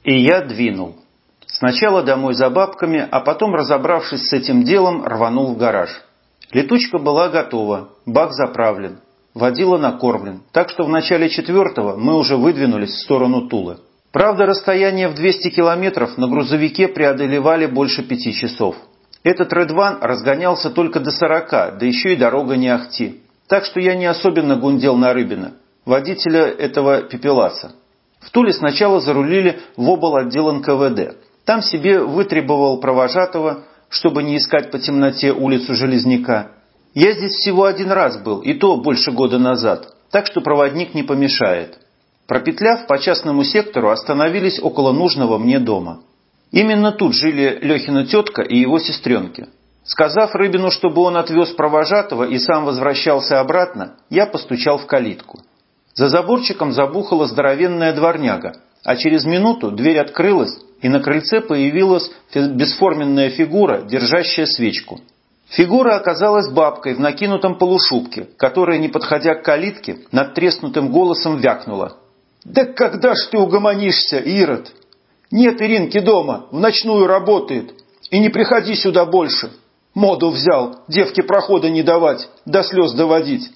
И я двинул. Сначала домой за бабками, а потом, разобравшись с этим делом, рванул в гараж. Летучка была готова, бак заправлен, водила накормлен, так что в начале 4-го мы уже выдвинулись в сторону Тулы. Правда, расстояние в 200 километров на грузовике преодолевали больше 5 часов. Этот Редван разгонялся только до 40, да еще и дорога не ахти. Так что я не особенно гундел на Рыбина, водителя этого пепеласа. В Туле сначала зарулили в обл. Отдел НКВД. Там себе вытребовал провожатого, чтобы не искать по темноте улицу Железняка. Я здесь всего один раз был, и то больше года назад, так что проводник не помешает. Пропетляв по частному сектору, остановились около нужного мне дома. Именно тут жили Лехина тетка и его сестренки. Сказав Рыбину, чтобы он отвез провожатого и сам возвращался обратно, я постучал в калитку. За заборчиком забухала здоровенная дворняга, а через минуту дверь открылась, и на крыльце появилась бесформенная фигура, держащая свечку. Фигура оказалась бабкой в накинутом полушубке, которая, не подходя к калитке, надтреснутым голосом вякнула: «Да когда ж ты угомонишься, Ирод? Нет Иринки дома, в ночную работает. И не приходи сюда больше. Моду взял, девке прохода не давать, до слез доводить».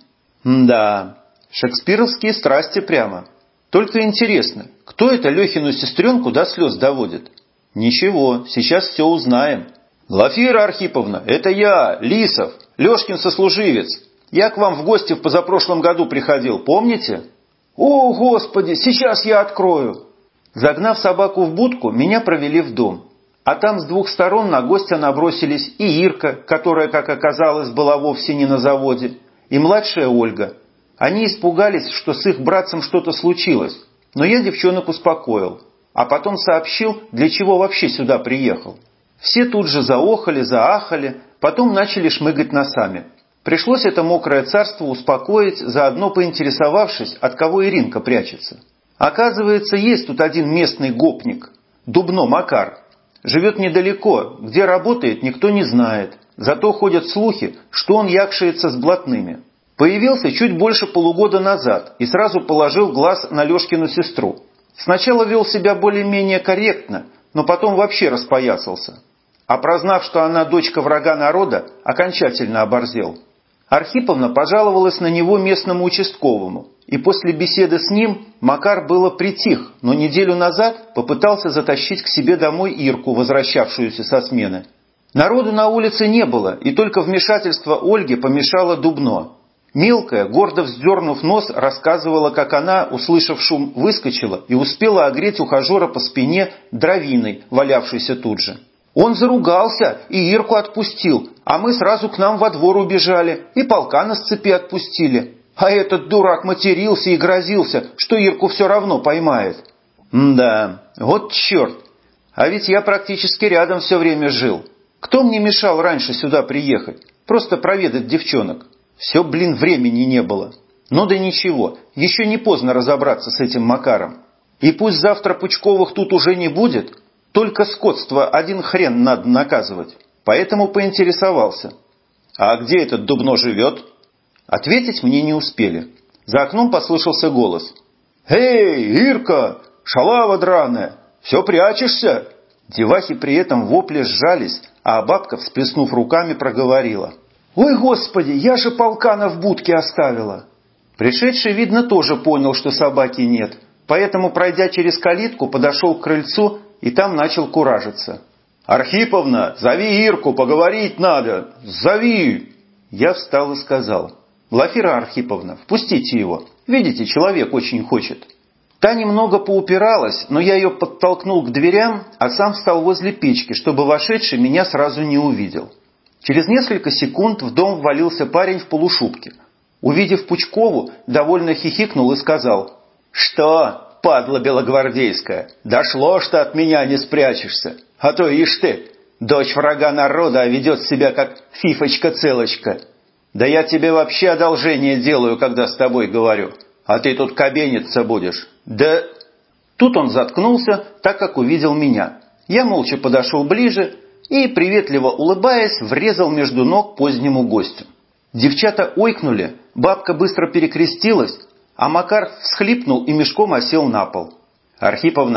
Да, шекспировские страсти прямо. Только интересно, кто это Лехину сестренку до слез доводит? Ничего, сейчас все узнаем. «Глафира Архиповна, это я, Лисов, Лешкин сослуживец. Я к вам в гости в позапрошлом году приходил, помните?» «О, Господи, сейчас я открою!» Загнав собаку в будку, меня провели в дом. А там с двух сторон на гостя набросились и Ирка, которая, как оказалось, была вовсе не на заводе, и младшая Ольга. Они испугались, что с их братцем что-то случилось, но я девчонок успокоил, а потом сообщил, для чего вообще сюда приехал. Все тут же заохали, заахали, потом начали шмыгать носами. Пришлось это мокрое царство успокоить, заодно поинтересовавшись, от кого Иринка прячется. Оказывается, есть тут один местный гопник, Дубно Макар. Живет недалеко, где работает, никто не знает. Зато ходят слухи, что он якшается с блатными. Появился чуть больше полугода назад и сразу положил глаз на Лешкину сестру. Сначала вел себя более-менее корректно, но потом вообще распоясался. А прознав, что она дочка врага народа, окончательно оборзел. Архиповна пожаловалась на него местному участковому, и после беседы с ним Макар было притих, но неделю назад попытался затащить к себе домой Ирку, возвращавшуюся со смены. Народу на улице не было, и только вмешательство Ольги помешало Дубно. Мелкая, гордо вздернув нос, рассказывала, как она, услышав шум, выскочила и успела огреть ухажера по спине дровиной, валявшейся тут же. Он заругался и Ирку отпустил, а мы сразу к нам во двор убежали и полкана с цепи отпустили. А этот дурак матерился и грозился, что Ирку все равно поймает. Да, вот черт. А ведь я практически рядом все время жил. Кто мне мешал раньше сюда приехать? Просто проведать девчонок. Все, времени не было. Ну да ничего, еще не поздно разобраться с этим Макаром. И пусть завтра Пучковых тут уже не будет, только скотство один хрен надо наказывать. Поэтому поинтересовался. А где этот Дубно живет? Ответить мне не успели. За окном послышался голос. «Эй, Ирка, шалава драная, все прячешься?» Девахи при этом вопли сжались, а бабка, всплеснув руками, проговорила. «Ой, Господи, я же полкана в будке оставила!» Пришедший, видно, тоже понял, что собаки нет, поэтому, пройдя через калитку, подошел к крыльцу и там начал куражиться. «Архиповна, зови Ирку, поговорить надо! Зови!» Я встал и сказал. «Глафира Архиповна, впустите его. Видите, человек очень хочет». Та немного поупиралась, но я ее подтолкнул к дверям, а сам встал возле печки, чтобы вошедший меня сразу не увидел. Через несколько секунд в дом ввалился парень в полушубке. Увидев Пучкову, довольно хихикнул и сказал: «Что, падла белогвардейская, дошло, что от меня не спрячешься? А то, ишь ты, дочь врага народа, а ведет себя как фифочка-целочка. Да я тебе вообще одолжение делаю, когда с тобой говорю, а ты тут кабениться будешь. Да...» Тут он заткнулся, так как увидел меня. Я молча подошел ближе и, приветливо улыбаясь, врезал между ног позднему гостю. Девчата ойкнули, бабка быстро перекрестилась, а Макар всхлипнул и мешком осел на пол. «Архиповна,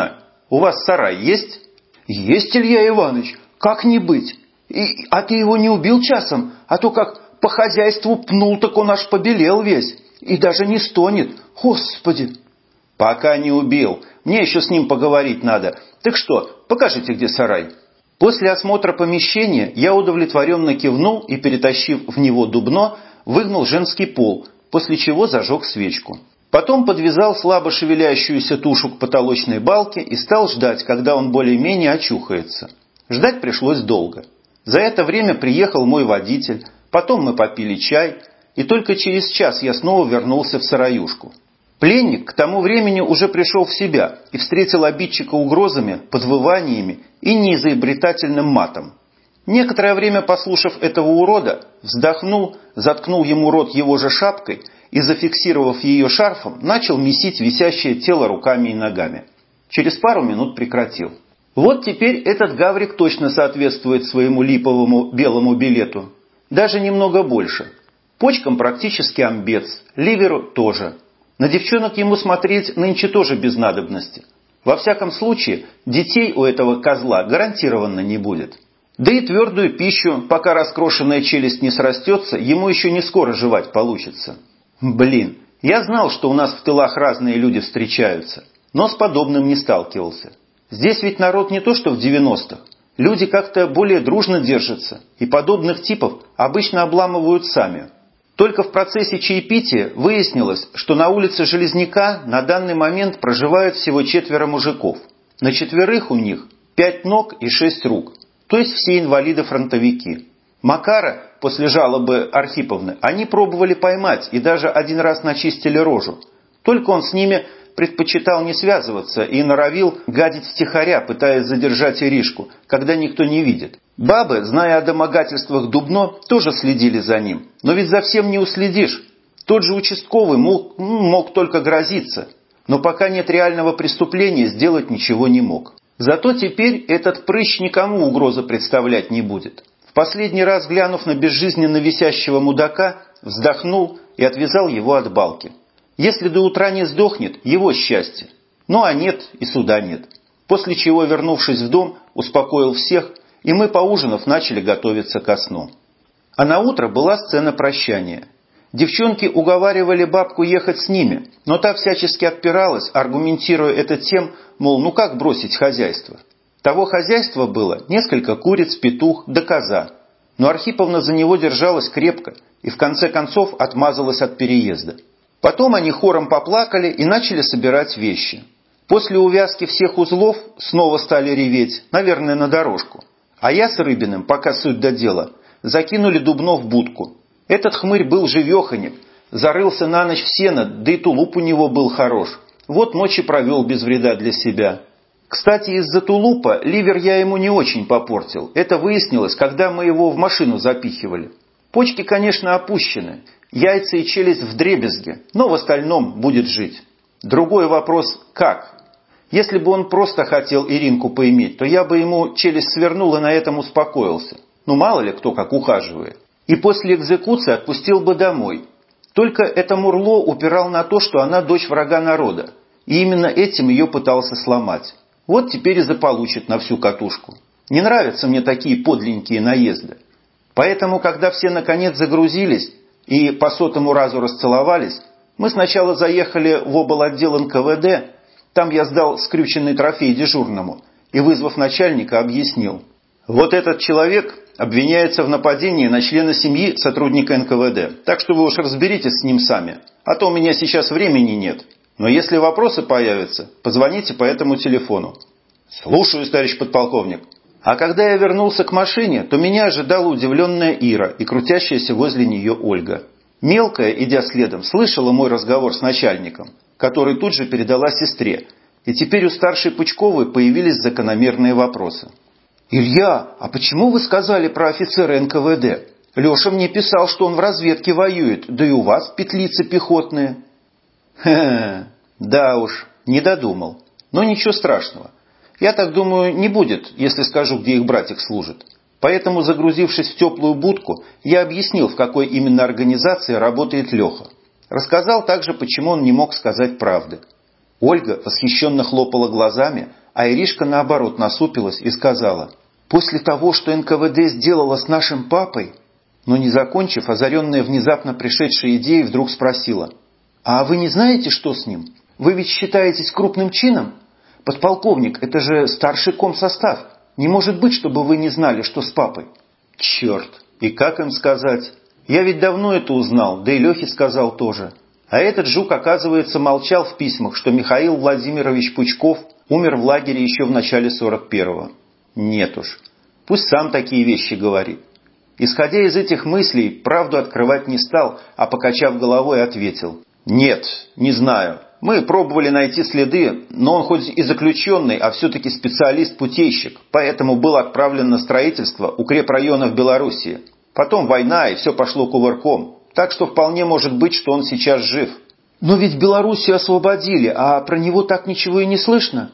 У вас сарай есть?» «Есть, Илья Иванович, как не быть? А ты его не убил часом? А то как по хозяйству пнул, так он аж побелел весь. И даже не стонет. Господи!» «Пока не убил. Мне еще с ним поговорить надо. Так что, покажите, где сарай». После осмотра помещения я удовлетворенно кивнул и, перетащив в него дубно, выгнул женский пол, после чего зажег свечку. Потом подвязал слабо шевелящуюся тушу к потолочной балке и стал ждать, когда он более-менее очухается. Ждать пришлось долго. За это время приехал мой водитель, потом мы попили чай, и только через час я снова вернулся в сараюшку. Пленник к тому времени уже пришел в себя и встретил обидчика угрозами, подвываниями и неизобретательным матом. Некоторое время послушав этого урода, вздохнул, заткнул ему рот его же шапкой и, зафиксировав ее шарфом, начал месить висящее тело руками и ногами. Через пару минут прекратил. Вот теперь этот гаврик точно соответствует своему липовому белому билету. Даже немного больше. Почкам практически амбец, ливеру тоже. На девчонок ему смотреть нынче тоже без надобности. Во всяком случае, детей у этого козла гарантированно не будет. Да и твердую пищу, пока раскрошенная челюсть не срастется, ему еще не скоро жевать получится. Блин, я знал, что у нас в тылах разные люди встречаются, но с подобным не сталкивался. Здесь ведь народ не то что в 90-х. Люди как-то более дружно держатся, и подобных типов обычно обламывают сами. Только в процессе чаепития выяснилось, что на улице Железняка на данный момент проживают всего 4 мужиков. На 4 у них 5 ног и 6 рук, то есть все инвалиды-фронтовики. Макара, после жалобы Архиповны, они пробовали поймать и даже один раз начистили рожу. Только он с ними предпочитал не связываться и норовил гадить втихаря, пытаясь задержать Иришку, когда никто не видит. Бабы, зная о домогательствах Дубно, тоже следили за ним. Но ведь за всем не уследишь. Тот же участковый мог только грозиться. Но пока нет реального преступления, сделать ничего не мог. Зато теперь этот прыщ никому угрозы представлять не будет. В последний раз, глянув на безжизненно висящего мудака, вздохнул и отвязал его от балки. Если до утра не сдохнет, его счастье. Ну а нет, и суда нет. После чего, вернувшись в дом, успокоил всех, и мы, поужинав, начали готовиться ко сну. А на утро была сцена прощания. Девчонки уговаривали бабку ехать с ними, но та всячески отпиралась, аргументируя это тем, мол, ну как бросить хозяйство? Того хозяйства было несколько куриц, петух да коза. Но Архиповна за него держалась крепко и в конце концов отмазалась от переезда. Потом они хором поплакали и начали собирать вещи. После увязки всех узлов снова стали реветь, наверное, на дорожку. А я с Рыбиным, пока суть до дела, закинули Дубно в будку. Этот хмырь был живеханик, зарылся на ночь в сено, да и тулуп у него был хорош. Вот ночи провел без вреда для себя. Кстати, из-за тулупа ливер я ему не очень попортил. Это выяснилось, когда мы его в машину запихивали. Почки, конечно, опущены, яйца и челюсть вдребезги, но в остальном будет жить. Другой вопрос – как? Если бы он просто хотел Иринку поиметь, то я бы ему челюсть свернул и на этом успокоился. Ну мало ли кто как ухаживает. И после экзекуции отпустил бы домой. Только это мурло упирал на то, что она дочь врага народа. И именно этим ее пытался сломать. Вот теперь и заполучит на всю катушку. Не нравятся мне такие подленькие наезды. Поэтому, когда все наконец загрузились и по 100-му разу расцеловались, мы сначала заехали в облотдел НКВД. Там я сдал скрюченный трофей дежурному и, вызвав начальника, объяснил. Вот этот человек обвиняется в нападении на члена семьи сотрудника НКВД, так что вы уж разберитесь с ним сами, а то у меня сейчас времени нет. Но если вопросы появятся, позвоните по этому телефону. Слушаюсь, товарищ подполковник. А когда я вернулся к машине, то меня ожидала удивленная Ира и крутящаяся возле нее Ольга. Мелкая, идя следом, слышала мой разговор с начальником, который тут же передала сестре, и теперь у старшей Пучковой появились закономерные вопросы. «Илья, а почему вы сказали про офицера НКВД? Леша мне писал, что он в разведке воюет, да и у вас петлицы пехотные». Да уж, не додумал. Но ничего страшного. Я так думаю, не будет, если скажу, где их братик служит. Поэтому, загрузившись в теплую будку, я объяснил, в какой именно организации работает Леха. Рассказал также, почему он не мог сказать правды. Ольга восхищенно хлопала глазами, а Иришка, наоборот, насупилась и сказала: «После того, что НКВД сделала с нашим папой...» Но не закончив, озаренная внезапно пришедшей идеей, вдруг спросила: «А вы не знаете, что с ним? Вы ведь считаетесь крупным чином? Подполковник, это же старший комсостав. Не может быть, чтобы вы не знали, что с папой». «Черт! И как им сказать? Я ведь давно это узнал, да и Лехе сказал тоже. А этот жук, оказывается, молчал в письмах, что Михаил Владимирович Пучков умер в лагере еще в начале 41-го. Нет уж, пусть сам такие вещи говорит». Исходя из этих мыслей, правду открывать не стал, а, покачав головой, ответил: «Нет, не знаю. Мы пробовали найти следы, но он хоть и заключенный, а все-таки специалист-путейщик, поэтому был отправлен на строительство укрепрайона в Белоруссии. Потом война, и все пошло кувырком, так что вполне может быть, что он сейчас жив». «Но ведь Белоруссию освободили, а про него так ничего и не слышно».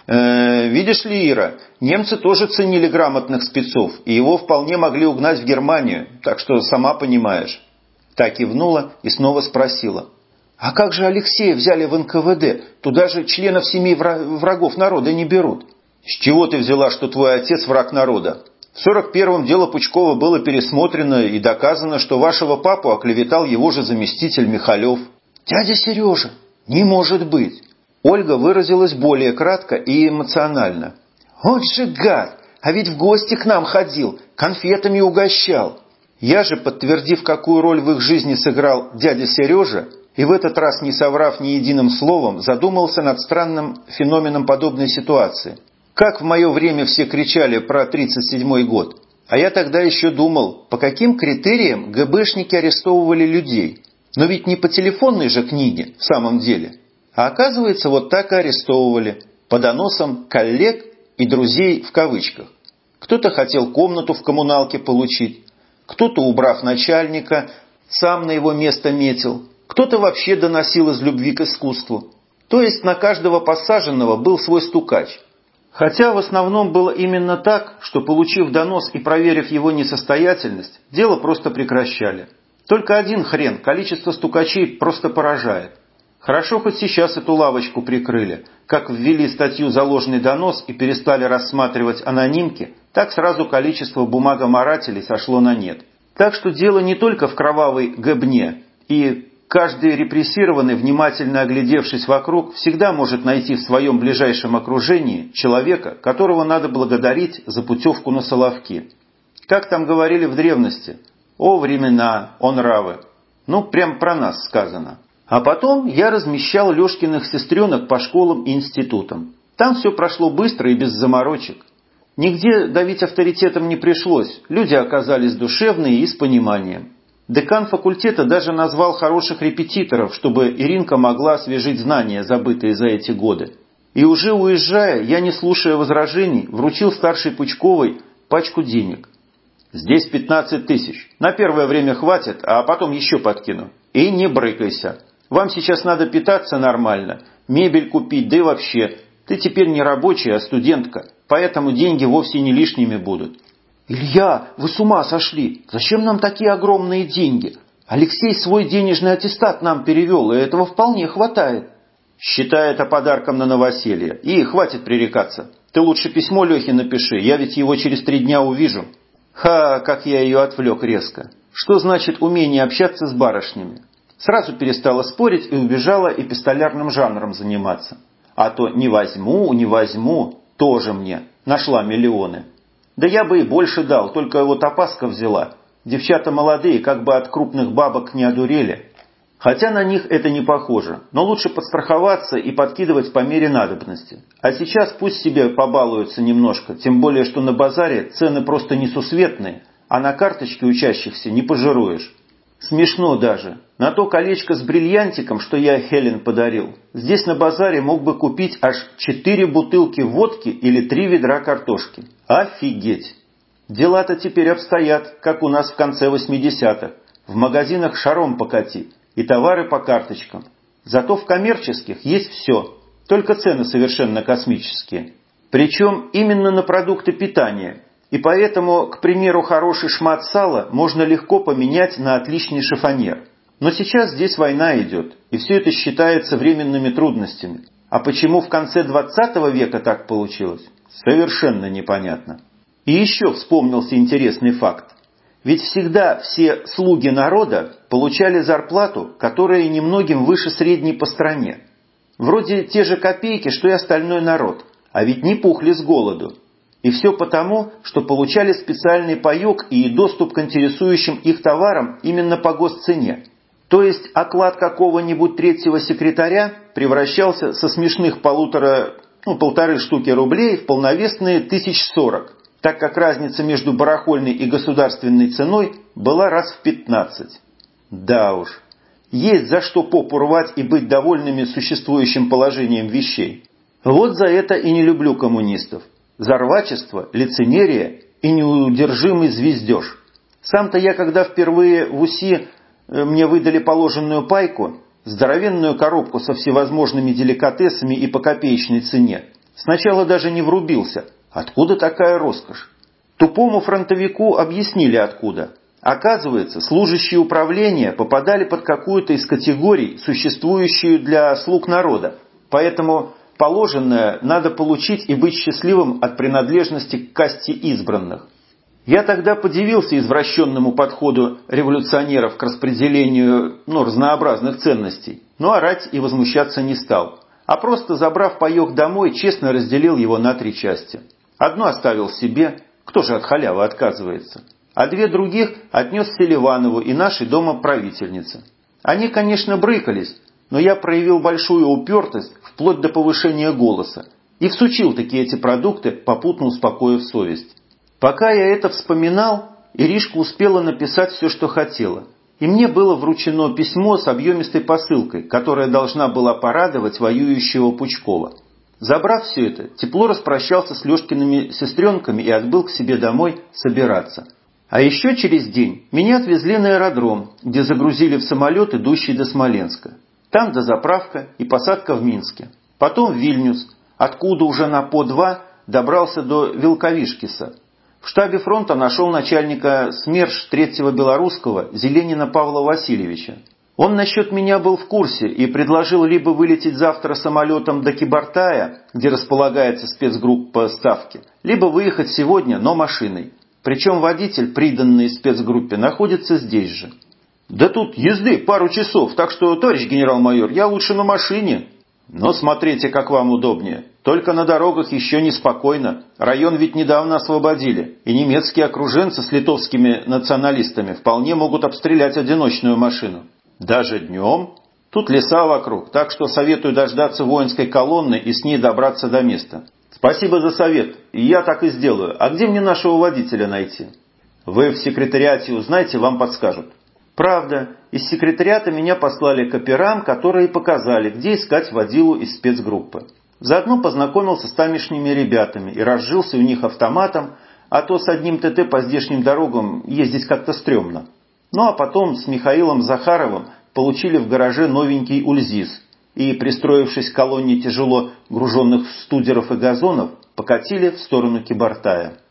Видишь ли, Ира, немцы тоже ценили грамотных спецов, и его вполне могли угнать в Германию, так что сама понимаешь». Та кивнула и снова спросила: «А как же Алексея взяли в НКВД? Туда же членов семей врагов народа не берут». «С чего ты взяла, что твой отец враг народа? В 41-м дело Пучкова было пересмотрено и доказано, что вашего папу оклеветал его же заместитель Михалев». «Дядя Сережа, не может быть!» Ольга выразилась более кратко и эмоционально. «Вот же гад! А ведь в гости к нам ходил, конфетами угощал». Я же, подтвердив, какую роль в их жизни сыграл дядя Сережа, и в этот раз не соврав ни единым словом, задумался над странным феноменом подобной ситуации. Как в мое время все кричали про 37-й год, а я тогда еще думал, по каким критериям ГБшники арестовывали людей. Но ведь не по телефонной же книге в самом деле. А оказывается, вот так и арестовывали, по доносам коллег и друзей в кавычках. Кто-то хотел комнату в коммуналке получить, кто-то, убрав начальника, сам на его место метил, кто-то вообще доносил из любви к искусству. То есть на каждого посаженного был свой стукач. Хотя в основном было именно так, что, получив донос и проверив его несостоятельность, дело просто прекращали. Только один хрен, количество стукачей просто поражает. Хорошо, хоть сейчас эту лавочку прикрыли. Как ввели статью за ложный донос и перестали рассматривать анонимки, так сразу количество бумагоморателей сошло на нет. Так что дело не только в кровавой гыбне, и каждый репрессированный, внимательно оглядевшись вокруг, всегда может найти в своем ближайшем окружении человека, которого надо благодарить за путевку на Соловки. Как там говорили в древности: «О времена, о нравы». Ну, прям про нас сказано. А потом я размещал Лешкиных сестренок по школам и институтам. Там все прошло быстро и без заморочек. Нигде давить авторитетом не пришлось, люди оказались душевные и с пониманием. Декан факультета даже назвал хороших репетиторов, чтобы Иринка могла освежить знания, забытые за эти годы. И уже уезжая, я, не слушая возражений, вручил старшей Пучковой пачку денег. «Здесь 15 тысяч. На первое время хватит, а потом еще подкину. И не брыкайся. Вам сейчас надо питаться нормально, мебель купить, да и вообще. Ты теперь не рабочая, а студентка, поэтому деньги вовсе не лишними будут». «Илья, вы с ума сошли! Зачем нам такие огромные деньги? Алексей свой денежный аттестат нам перевел, и этого вполне хватает». «Считай это подарком на новоселье. И хватит пререкаться. Ты лучше письмо Лехе напиши, я ведь его через 3 дня увижу». Ха, как я ее отвлек резко. Что значит умение общаться с барышнями? Сразу перестала спорить и убежала эпистолярным жанром заниматься. А то не возьму, тоже мне. Нашла миллионы. Да я бы и больше дал, только вот опаска взяла. Девчата молодые, как бы от крупных бабок не одурели. Хотя на них это не похоже, но лучше подстраховаться и подкидывать по мере надобности. А сейчас пусть себе побалуются немножко, тем более, что на базаре цены просто несусветные, а на карточке учащихся не пожируешь. Смешно даже. На то колечко с бриллиантиком, что я Хелен подарил, здесь на базаре мог бы купить аж 4 бутылки водки или 3 ведра картошки. Офигеть! Дела-то теперь обстоят, как у нас в конце 80-х. В магазинах шаром покати. И товары по карточкам. Зато в коммерческих есть все, только цены совершенно космические. Причем именно на продукты питания. И поэтому, к примеру, хороший шмат сала можно легко поменять на отличный шифоньер. Но сейчас здесь война идет, и все это считается временными трудностями. А почему в конце 20 века так получилось, совершенно непонятно. И еще вспомнился интересный факт. Ведь всегда все слуги народа получали зарплату, которая немногим выше средней по стране. Вроде те же копейки, что и остальной народ, а ведь не пухли с голоду. И все потому, что получали специальный паек и доступ к интересующим их товарам именно по госцене. То есть оклад какого-нибудь третьего секретаря превращался со смешных полторы штуки рублей в полновесные 1040, так как разница между барахольной и государственной ценой была раз в 15. Да уж, есть за что попу рвать и быть довольными существующим положением вещей. Вот за это и не люблю коммунистов. За рвачество, лицемерие и неудержимый звездеж. Сам-то я, когда впервые в УСИ мне выдали положенную пайку, здоровенную коробку со всевозможными деликатесами и по копеечной цене, сначала даже не врубился. Откуда такая роскошь? Тупому фронтовику объяснили откуда. Оказывается, служащие управления попадали под какую-то из категорий, существующую для слуг народа. Поэтому положенное надо получить и быть счастливым от принадлежности к касте избранных. Я тогда подивился извращенному подходу революционеров к распределению разнообразных ценностей, но орать и возмущаться не стал, а просто, забрав паек домой, честно разделил его на 3 части. Одну оставил себе, кто же от халявы отказывается, а 2 других отнес Селиванову и нашей домоправительнице. Они, конечно, брыкались, но я проявил большую упертость вплоть до повышения голоса и всучил таки эти продукты, попутно успокоив совесть. Пока я это вспоминал, Иришка успела написать все, что хотела, и мне было вручено письмо с объемистой посылкой, которая должна была порадовать воюющего Пучкова. Забрав все это, тепло распрощался с Лешкиными сестренками и отбыл к себе домой собираться. А еще через день меня отвезли на аэродром, где загрузили в самолет, идущий до Смоленска. Там дозаправка и посадка в Минске. Потом в Вильнюс, откуда уже на По-2 добрался до Вилковишкиса. В штабе фронта нашел начальника СМЕРШ 3-го Белорусского Зеленина Павла Васильевича. Он насчет меня был в курсе и предложил либо вылететь завтра самолетом до Кибартая, где располагается спецгруппа Ставки, либо выехать сегодня, но машиной. Причем водитель, приданный спецгруппе, находится здесь же. «Да тут езды пару часов, так что, товарищ генерал-майор, я лучше на машине». «Но смотрите, как вам удобнее. Только на дорогах еще неспокойно. Район ведь недавно освободили, и немецкие окруженцы с литовскими националистами вполне могут обстрелять одиночную машину. Даже днем. Тут леса вокруг, так что советую дождаться воинской колонны и с ней добраться до места». «Спасибо за совет, и я так и сделаю. А где мне нашего водителя найти?» «Вы в секретариате узнаете, вам подскажут». Правда, из секретариата меня послали к операм, которые показали, где искать водилу из спецгруппы. Заодно познакомился с тамошними ребятами и разжился у них автоматом, а то с одним ТТ по здешним дорогам ездить как-то стрёмно. Ну а потом с Михаилом Захаровым получили в гараже новенький Ульзис и, пристроившись к колонне тяжело груженных студеров и газонов, покатили в сторону Кибартая.